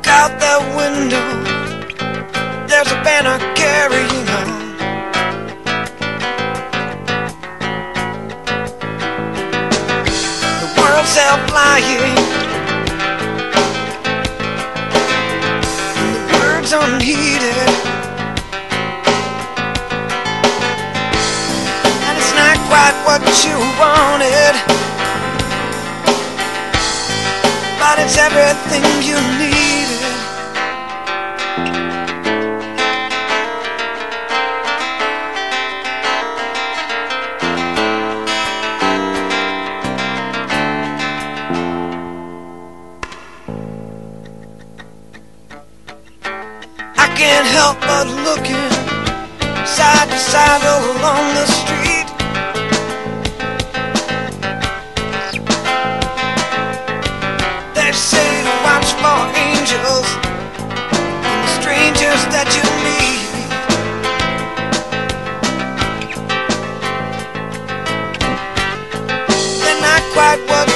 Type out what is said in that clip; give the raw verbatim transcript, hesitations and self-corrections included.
look out that window, there's a banner carrying on. The world's out flying, and the words unheeded, and it's not quite what you wanted, but it's everything you needed. I can't help but looking side to side all along the street. They say to watch for angels and the strangers that you meet. They're not quite what